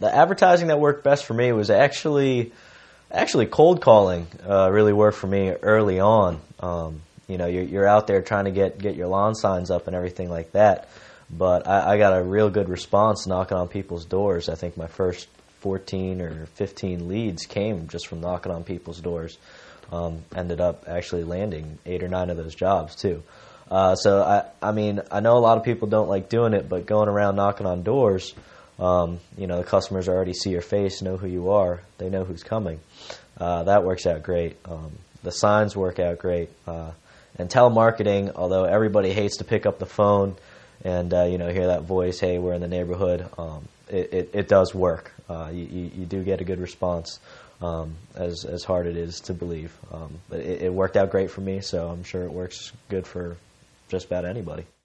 The advertising that worked best for me was actually cold calling. Really worked for me early on. You're out there trying to get your lawn signs up and everything like that. But I got a real good response knocking on people's doors. I think my first 14 or 15 leads came just from knocking on people's doors. Ended up actually landing 8 or 9 of those jobs too. So I know a lot of people don't like doing it, but going around knocking on doors, the customers already see your face, know who you are, they know who's coming. That works out great. The signs work out great. And telemarketing, although everybody hates to pick up the phone and hear that voice, hey, we're in the neighborhood, it does work. You do get a good response, as hard it is to believe. But it worked out great for me, so I'm sure it works good for just about anybody.